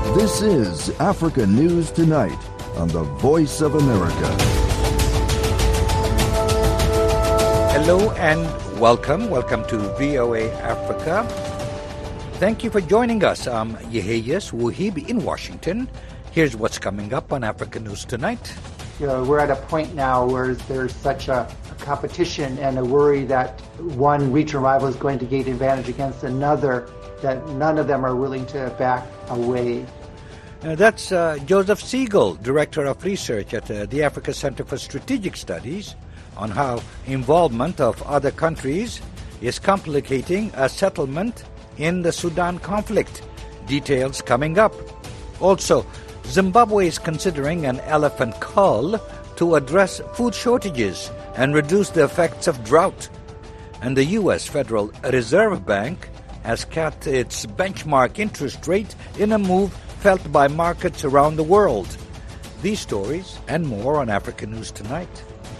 This is Africa News Tonight on the Voice of America. Hello and welcome. Welcome to VOA Africa. Thank you for joining us. I'm Yeheyes Wuhib in Washington. Here's what's coming up on Africa News Tonight. We're at a point now where there's such a competition and a worry that one regional rival is going to gain advantage against another, that none of them are willing to back away. That's Joseph Siegel, Director of Research at the Africa Center for Strategic Studies, on how involvement of other countries is complicating a settlement in the Sudan conflict. Details coming up. Also, Zimbabwe is considering an elephant cull to address food shortages and reduce the effects of drought. And the U.S. Federal Reserve Bank has cut its benchmark interest rate in a move felt by markets around the world. These stories and more on Africa News Tonight.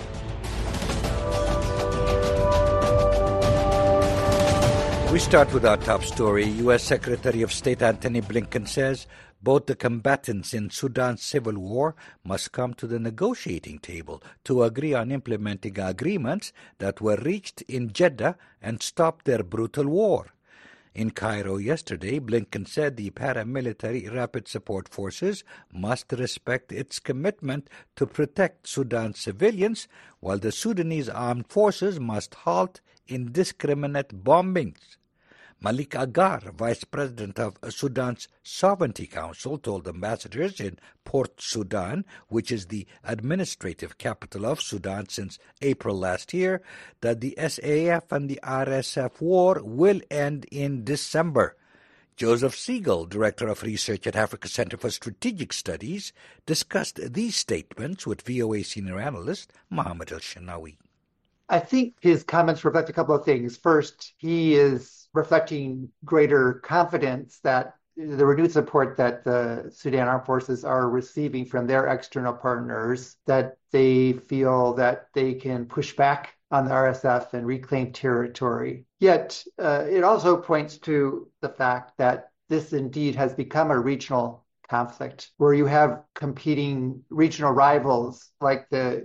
We start with our top story. U.S. Secretary of State Antony Blinken says both the combatants in Sudan's civil war must come to the negotiating table to agree on implementing agreements that were reached in Jeddah and stop their brutal war. In Cairo yesterday, Blinken said the paramilitary Rapid Support Forces must respect its commitment to protect Sudan's civilians, while the Sudanese armed forces must halt indiscriminate bombings. Malik Agar, Vice President of Sudan's Sovereignty Council, told ambassadors in Port Sudan, which is the administrative capital of Sudan since April last year, that the SAF and the RSF war will end in December. Joseph Siegel, Director of Research at Africa Center for Strategic Studies, discussed these statements with VOA senior analyst Mohammed El-Shinawi. I think his comments reflect a couple of things. First, he is reflecting greater confidence that the renewed support that the Sudan Armed Forces are receiving from their external partners, that they feel that they can push back on the RSF and reclaim territory. Yet, it also points to the fact that this indeed has become a regional conflict where you have competing regional rivals like the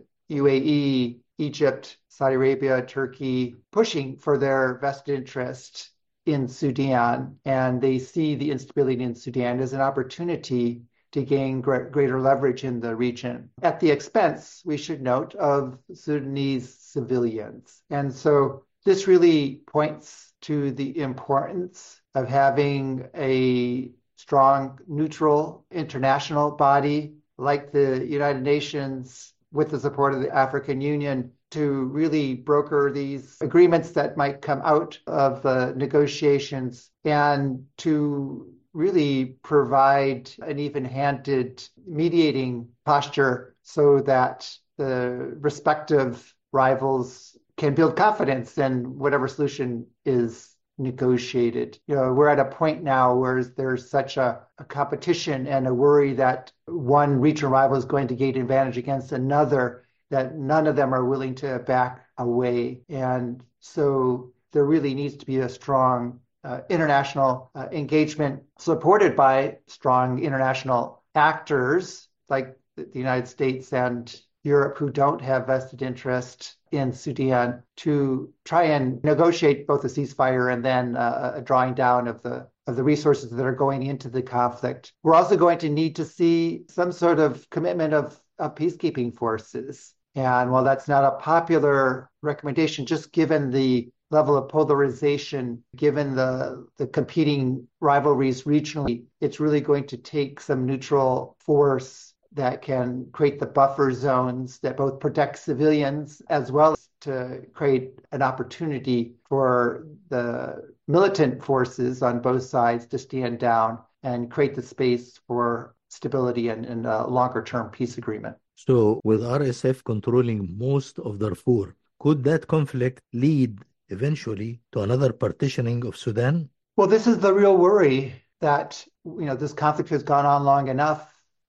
UAE, Egypt, Saudi Arabia, Turkey, pushing for their vested interest in Sudan, and they see the instability in Sudan as an opportunity to gain greater leverage in the region at the expense, we should note, of Sudanese civilians. And so this really points to the importance of having a strong, neutral international body like the United Nations with the support of the African Union to really broker these agreements that might come out of the negotiations and to really provide an even-handed mediating posture so that the respective rivals can build confidence in whatever solution is negotiated. We're at a point now where there's such a competition and a worry that one regional rival is going to gain advantage against another, that none of them are willing to back away. And so there really needs to be a strong international engagement supported by strong international actors like the United States and Europe who don't have vested interest in Sudan to try and negotiate both a ceasefire and then a drawing down of the resources that are going into the conflict. We're also going to need to see some sort of commitment of peacekeeping forces. And while that's not a popular recommendation, just given the level of polarization, given the competing rivalries regionally, it's really going to take some neutral force that can create the buffer zones that both protect civilians as well as to create an opportunity for the militant forces on both sides to stand down and create the space for stability and a longer-term peace agreement. So with RSF controlling most of Darfur, could that conflict lead eventually to another partitioning of Sudan? Well, this is the real worry that, this conflict has gone on long enough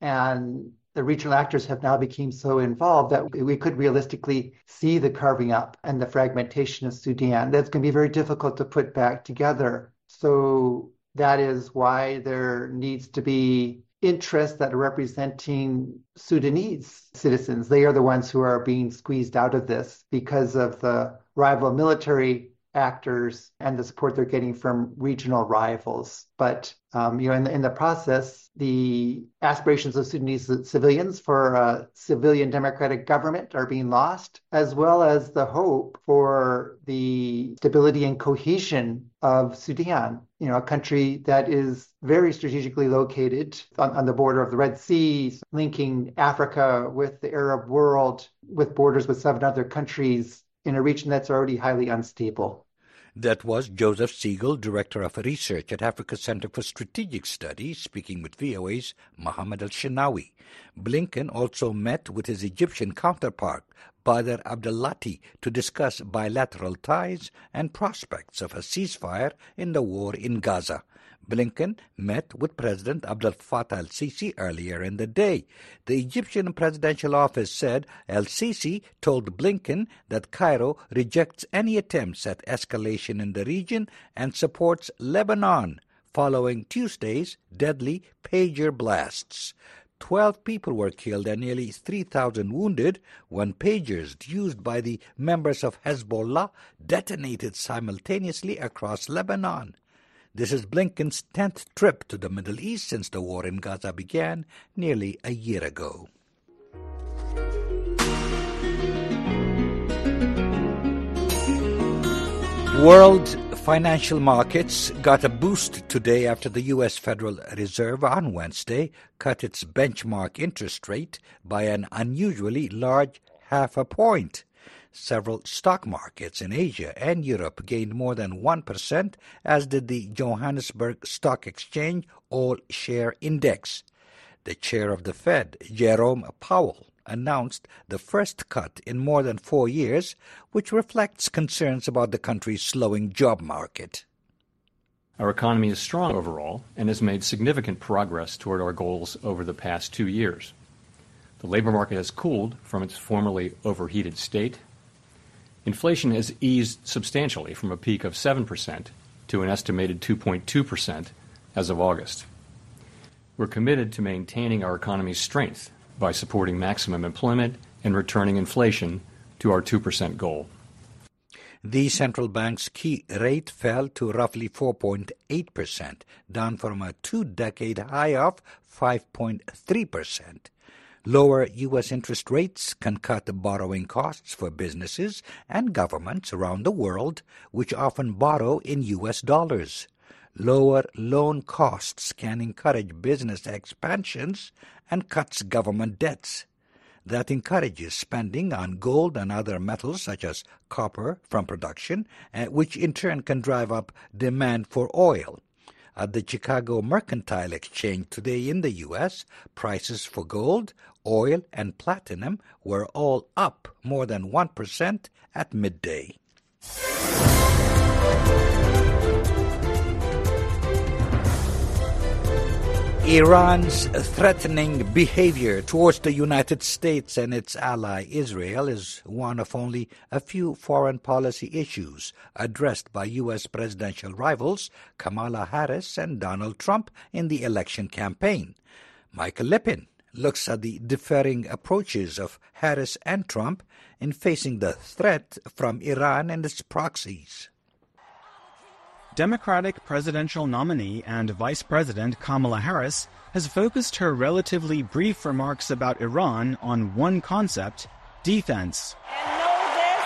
and the regional actors have now become so involved that we could realistically see the carving up and the fragmentation of Sudan. That's going to be very difficult to put back together. So that is why there needs to be interests that are representing Sudanese citizens. They are the ones who are being squeezed out of this because of the rival military actors and the support they're getting from regional rivals. But in the process, the aspirations of Sudanese civilians for a civilian democratic government are being lost, as well as the hope for the stability and cohesion of Sudan, a country that is very strategically located on the border of the Red Sea, linking Africa with the Arab world, with borders with 7 other countries in a region that's already highly unstable. That was Joseph Siegel, Director of Research at Africa Center for Strategic Studies, speaking with VOA's Mohammed Al-Shinawi. Blinken also met with his Egyptian counterpart, Badr Abdelatty, to discuss bilateral ties and prospects of a ceasefire in the war in Gaza. Blinken met with President Abdel Fattah al-Sisi earlier in the day. The Egyptian presidential office said al-Sisi told Blinken that Cairo rejects any attempts at escalation in the region and supports Lebanon following Tuesday's deadly pager blasts. 12 people were killed and nearly 3,000 wounded when pagers used by the members of Hezbollah detonated simultaneously across Lebanon. This is Blinken's 10th trip to the Middle East since the war in Gaza began nearly a year ago. World financial markets got a boost today after the U.S. Federal Reserve on Wednesday cut its benchmark interest rate by an unusually large 0.5 point. Several stock markets in Asia and Europe gained more than 1%, as did the Johannesburg Stock Exchange All-Share Index. The chair of the Fed, Jerome Powell, announced the first cut in more than 4 years, which reflects concerns about the country's slowing job market. Our economy is strong overall and has made significant progress toward our goals over the past 2 years. The labor market has cooled from its formerly overheated state. Inflation has eased substantially from a peak of 7% to an estimated 2.2% as of August. We're committed to maintaining our economy's strength by supporting maximum employment and returning inflation to our 2% goal. The central bank's key rate fell to roughly 4.8%, down from a 2-decade high of 5.3%. Lower U.S. interest rates can cut borrowing costs for businesses and governments around the world, which often borrow in U.S. dollars. Lower loan costs can encourage business expansions and cuts government debts. That encourages spending on gold and other metals such as copper from production, which in turn can drive up demand for oil. At the Chicago Mercantile Exchange today in the U.S., prices for gold, oil, and platinum were all up more than 1% at midday. Iran's threatening behavior towards the United States and its ally Israel is one of only a few foreign policy issues addressed by U.S. presidential rivals Kamala Harris and Donald Trump in the election campaign. Michael Lippin looks at the differing approaches of Harris and Trump in facing the threat from Iran and its proxies. Democratic presidential nominee and Vice President Kamala Harris has focused her relatively brief remarks about Iran on one concept: defense. And know this,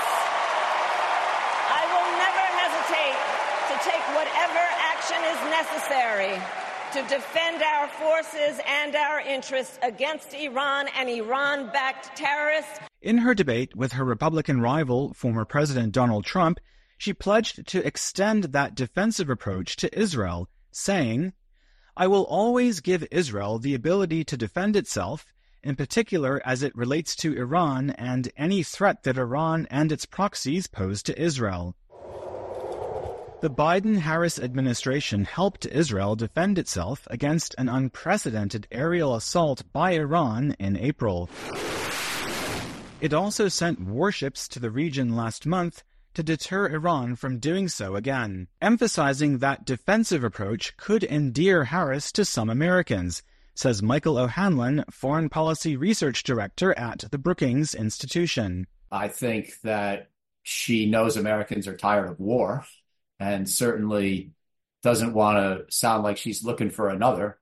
I will never hesitate to take whatever action is necessary to defend our forces and our interests against Iran and Iran-backed terrorists. In her debate with her Republican rival, former President Donald Trump, she pledged to extend that defensive approach to Israel, saying, "I will always give Israel the ability to defend itself, in particular as it relates to Iran and any threat that Iran and its proxies pose to Israel." The Biden-Harris administration helped Israel defend itself against an unprecedented aerial assault by Iran in April. It also sent warships to the region last month to deter Iran from doing so again, emphasizing that defensive approach could endear Harris to some Americans, says Michael O'Hanlon, Foreign Policy Research Director at the Brookings Institution. I think that she knows Americans are tired of war and certainly doesn't want to sound like she's looking for another.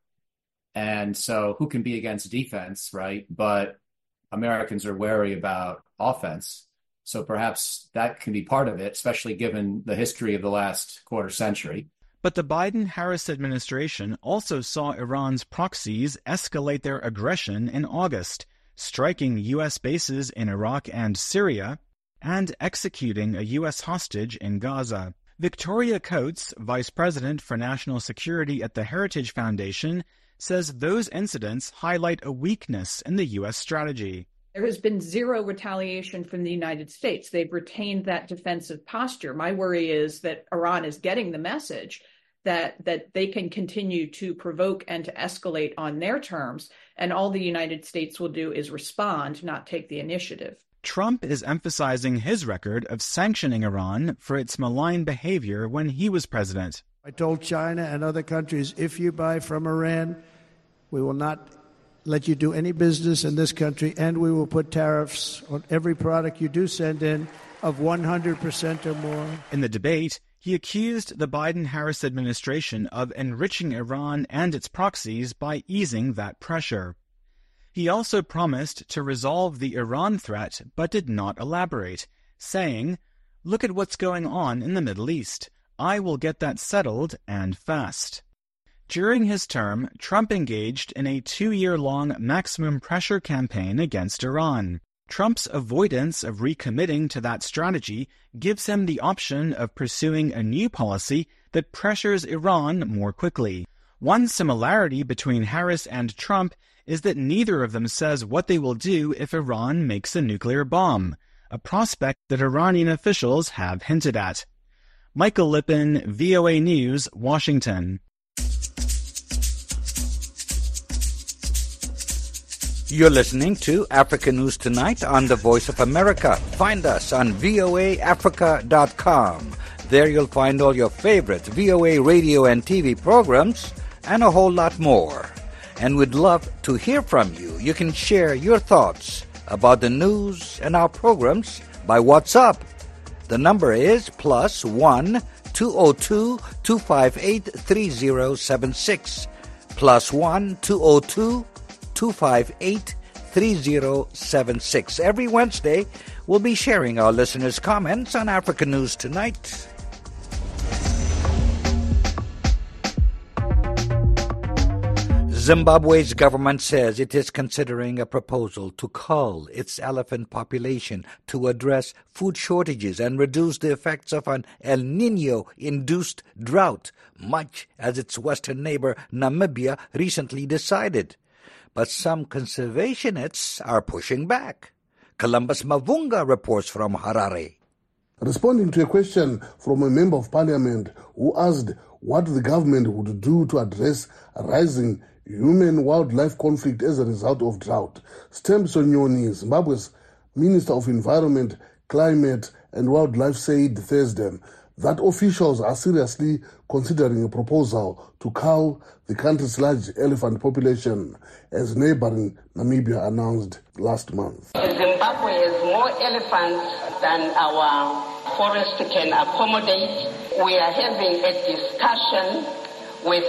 And so who can be against defense, right? But Americans are wary about offense. So perhaps that can be part of it, especially given the history of the last quarter century. But the Biden-Harris administration also saw Iran's proxies escalate their aggression in August, striking U.S. bases in Iraq and Syria, and executing a U.S. hostage in Gaza. Victoria Coates, Vice President for National Security at the Heritage Foundation, says those incidents highlight a weakness in the U.S. strategy. There has been zero retaliation from the United States. They've retained that defensive posture. My worry is that Iran is getting the message that they can continue to provoke and to escalate on their terms, and all the United States will do is respond, not take the initiative. Trump is emphasizing his record of sanctioning Iran for its malign behavior when he was president. I told China and other countries, if you buy from Iran, we will not let you do any business in this country, and we will put tariffs on every product you do send in of 100% or more. In the debate, he accused the Biden-Harris administration of enriching Iran and its proxies by easing that pressure. He also promised to resolve the Iran threat, but did not elaborate, saying, "Look at what's going on in the Middle East. I will get that settled, and fast." During his term, Trump engaged in a 2-year-long maximum pressure campaign against Iran. Trump's avoidance of recommitting to that strategy gives him the option of pursuing a new policy that pressures Iran more quickly. One similarity between Harris and Trump is that neither of them says what they will do if Iran makes a nuclear bomb, a prospect that Iranian officials have hinted at. Michael Lippin, VOA News, Washington. You're listening to Africa News Tonight on the Voice of America. Find us on voaafrica.com. There you'll find all your favorite VOA radio and TV programs and a whole lot more. And we'd love to hear from you. You can share your thoughts about the news and our programs by WhatsApp. The number is +1 202 258 3076. +1 202 258 3076. Every Wednesday, we'll be sharing our listeners' comments on Africa News Tonight. Zimbabwe's government says it is considering a proposal to cull its elephant population to address food shortages and reduce the effects of an El Niño-induced drought, much as its western neighbor Namibia recently decided. But some conservationists are pushing back. Columbus Mavunga reports from Harare. Responding to a question from a member of parliament who asked what the government would do to address rising human-wildlife conflict as a result of drought, Stem Sonyoni, Zimbabwe's Minister of Environment, Climate and Wildlife, said Thursday that officials are seriously considering a proposal to cull the country's large elephant population, as neighboring Namibia announced last month. Zimbabwe has more elephants than our forest can accommodate. We are having a discussion with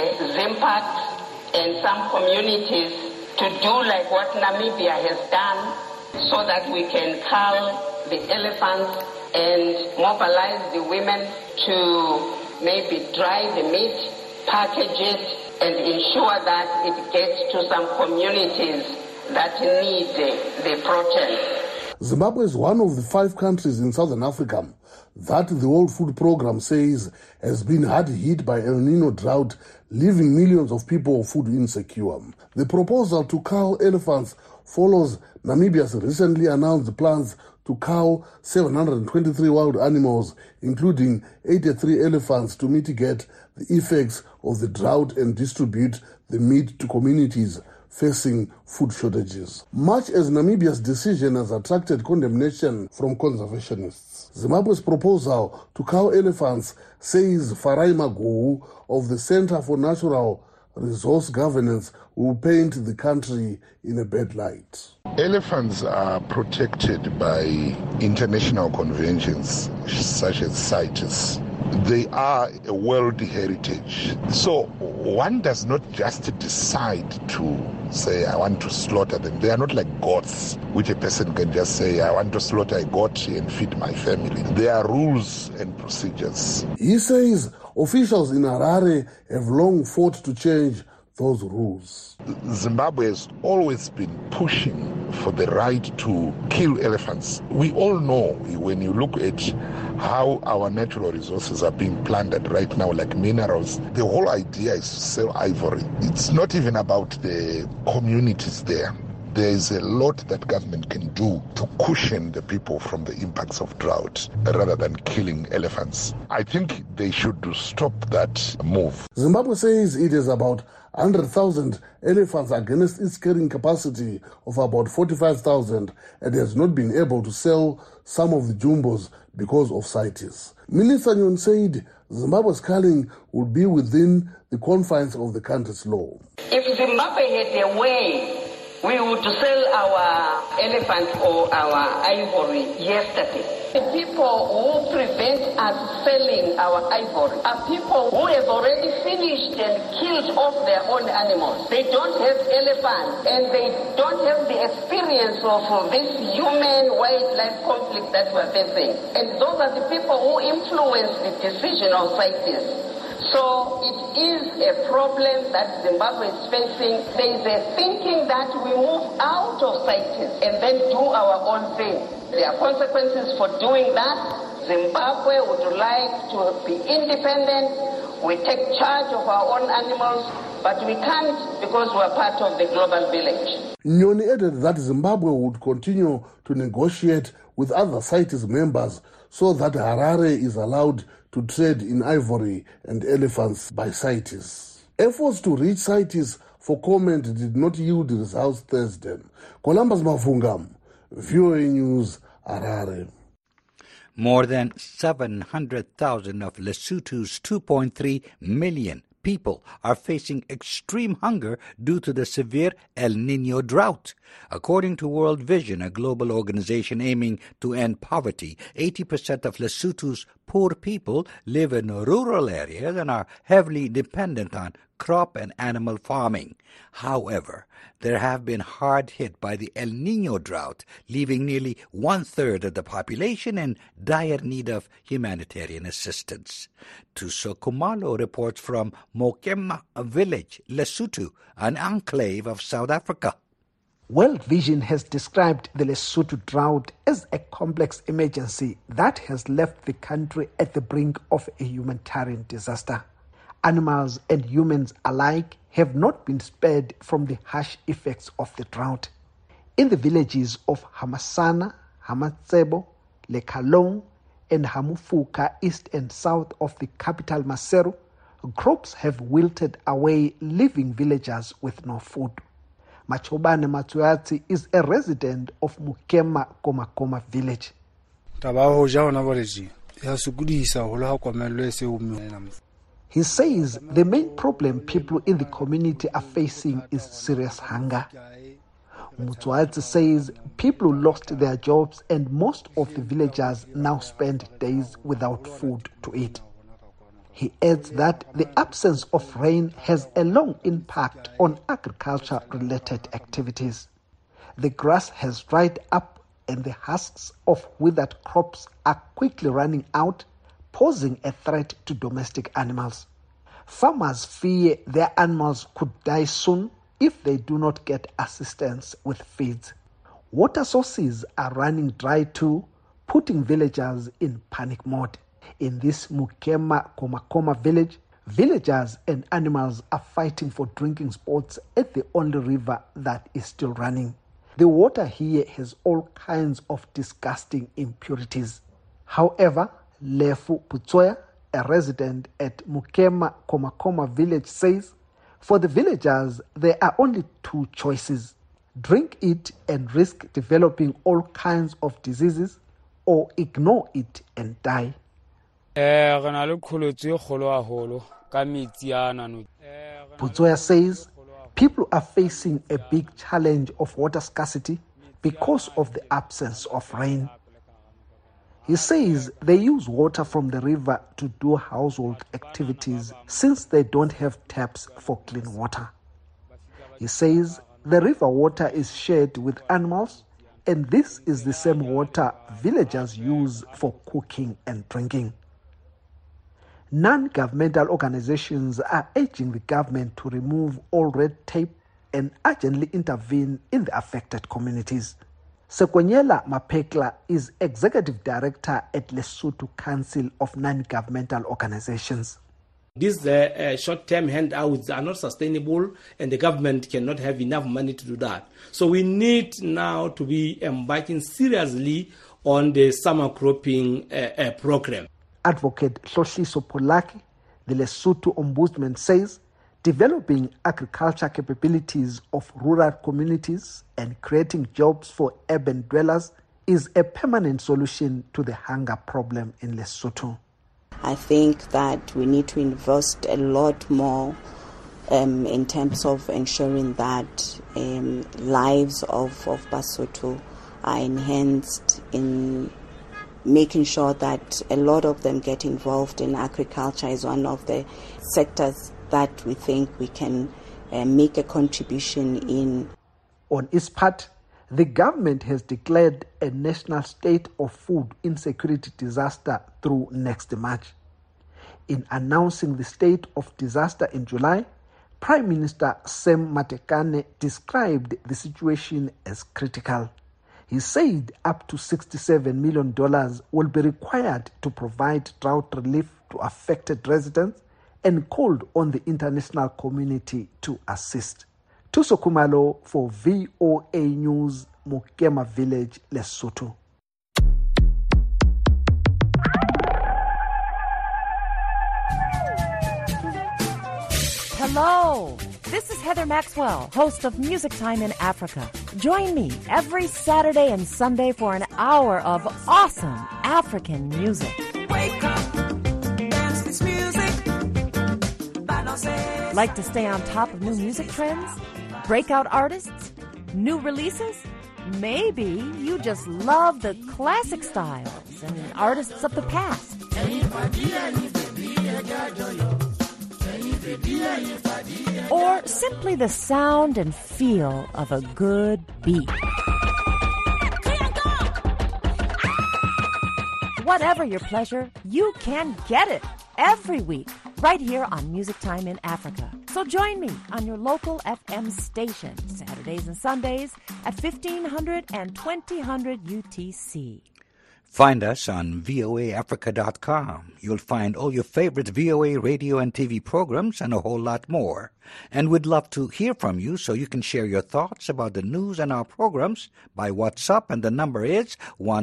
Zimpact and some communities to do like what Namibia has done so that we can cull the elephants and mobilize the women to maybe dry the meat, package it, and ensure that it gets to some communities that need the protein. Zimbabwe is one of the 5 countries in Southern Africa that the World Food Programme says has been hard hit by El Nino drought, leaving millions of people food insecure. The proposal to cull elephants follows Namibia's recently announced plans to cull 723 wild animals, including 83 elephants, to mitigate the effects of the drought and distribute the meat to communities facing food shortages. Much as Namibia's decision has attracted condemnation from conservationists, Zimbabwe's proposal to cull elephants, says Farai Maguwu of the Center for Natural resource governance will paint the country in a bad light. Elephants are protected by international conventions such as CITES. They are a world heritage. So one does not just decide to say, I want to slaughter them. They are not like goats, which a person can just say, I want to slaughter a goat and feed my family. There are rules and procedures. He says officials in Harare have long fought to change those rules. Zimbabwe has always been pushing for the right to kill elephants. We all know when you look at how our natural resources are being plundered right now, like minerals, the whole idea is to sell ivory. It's not even about the communities there. There is a lot that government can do to cushion the people from the impacts of drought rather than killing elephants. I think they should stop that move. Zimbabwe says it is about 100,000 elephants against its carrying capacity of about 45,000 and has not been able to sell some of the jumbos because of CITES. Minister Nyon said Zimbabwe's culling would be within the confines of the country's law. If Zimbabwe had a way, we would sell our elephants or our ivory yesterday. The people who prevent us selling our ivory are people who have already finished and killed off their own animals. They don't have elephants and they don't have the experience of this human-wildlife conflict that we're facing. And those are the people who influence the decision on CITES. So it is a problem that Zimbabwe is facing. There is a thinking that we move out of CITES and then do our own thing. There are consequences for doing that. Zimbabwe would like to be independent. We take charge of our own animals, but we can't because we're part of the global village. Nyoni added that Zimbabwe would continue to negotiate with other CITES members so that Harare is allowed to trade in ivory and elephants by CITES. Efforts to reach CITES for comment did not yield results Thursday. Columbus Mavunga, VOA News, Harare. More than 700,000 of Lesotho's 2.3 million people are facing extreme hunger due to the severe El Niño drought. According to World Vision, a global organization aiming to end poverty, 80% of Lesotho's poor people live in rural areas and are heavily dependent on crop and animal farming. However, they have been hard hit by the El Niño drought, leaving nearly one-third of the population in dire need of humanitarian assistance. Tuso Kumalo reports from Mokema village, Lesotho, an enclave of South Africa. World Vision has described the Lesotho drought as a complex emergency that has left the country at the brink of a humanitarian disaster. Animals and humans alike have not been spared from the harsh effects of the drought. In the villages of Hamasana, Hamatsebo, Lekalong, and Hamufuka, east and south of the capital Maseru, crops have wilted away, leaving villagers with no food. Machobane Matsuatsi is a resident of Mukema Komakoma village. He says the main problem people in the community are facing is serious hunger. Mutsuatsi says people lost their jobs and most of the villagers now spend days without food to eat. He adds that the absence of rain has a long impact on agriculture-related activities. The grass has dried up and the husks of withered crops are quickly running out, posing a threat to domestic animals. Farmers fear their animals could die soon if they do not get assistance with feeds. Water sources are running dry too, putting villagers in panic mode. In this Mukema Komakoma village, villagers and animals are fighting for drinking spots at the only river that is still running. The water here has all kinds of disgusting impurities. However, Lefu Putsoya, a resident at Mukema Komakoma village, says, for the villagers, there are only two choices: drink it and risk developing all kinds of diseases, or ignore it and die. Buzoya says people are facing a big challenge of water scarcity because of the absence of rain. He says they use water from the river to do household activities since they don't have taps for clean water. He says the river water is shared with animals, and this is the same water villagers use for cooking and drinking. Non-governmental organizations are urging the government to remove all red tape and urgently intervene in the affected communities. Sekwenyela Mapekla is Executive Director at Lesotho Council of Non-Governmental Organizations. These short-term handouts are not sustainable, and the government cannot have enough money to do that. So we need now to be embarking seriously on the summer cropping program. Advocate Hloshiso Polaki, the Lesotho Ombudsman, says developing agriculture capabilities of rural communities and creating jobs for urban dwellers is a permanent solution to the hunger problem in Lesotho. I think that we need to invest a lot more in terms of ensuring that lives of Basotho are enhanced, in making sure that a lot of them get involved in agriculture is one of the sectors that we think we can make a contribution in. On its part, the government has declared a national state of food insecurity disaster through next March. In announcing the state of disaster in July, Prime Minister Sam Matekane described the situation as critical. He said up to $67 million will be required to provide drought relief to affected residents and called on the international community to assist. Tuso Kumalo for VOA News, Mokema Village, Lesotho. Hello, this is Heather Maxwell, host of Music Time in Africa. Join me every Saturday and Sunday for an hour of awesome African music. Wake up, dance this music. Like to stay on top of new music trends? Breakout artists? New releases? Maybe you just love the classic styles and artists of the past. Or simply the sound and feel of a good beat. Whatever your pleasure, you can get it every week right here on Music Time in Africa. So join me on your local FM station Saturdays and Sundays at 1500 and 2000 UTC. Find us on voaafrica.com. You'll find all your favorite VOA radio and TV programs and a whole lot more. And we'd love to hear from you, so you can share your thoughts about the news and our programs by WhatsApp, and the number is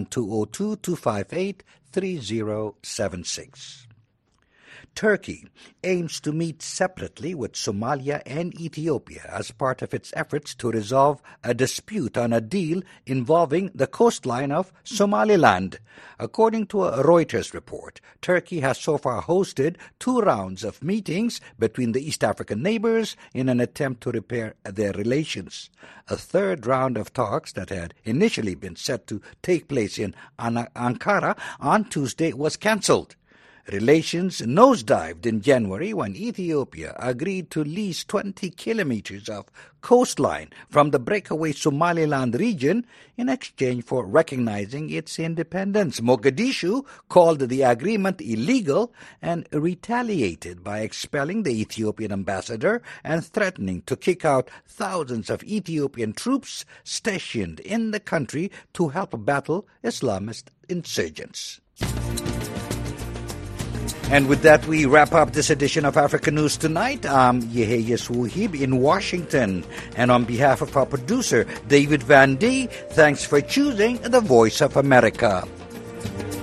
1-202-258-3076. Turkey aims to meet separately with Somalia and Ethiopia as part of its efforts to resolve a dispute on a deal involving the coastline of Somaliland. According to a Reuters report, Turkey has so far hosted 2 rounds of meetings between the East African neighbors in an attempt to repair their relations. A 3rd round of talks that had initially been set to take place in Ankara on Tuesday was cancelled. Relations nosedived in January when Ethiopia agreed to lease 20 kilometers of coastline from the breakaway Somaliland region in exchange for recognizing its independence. Mogadishu called the agreement illegal and retaliated by expelling the Ethiopian ambassador and threatening to kick out thousands of Ethiopian troops stationed in the country to help battle Islamist insurgents. And with that, we wrap up this edition of Africa News Tonight. I'm Yeheyes Wuhib in Washington. And on behalf of our producer, David Van D, thanks for choosing the Voice of America.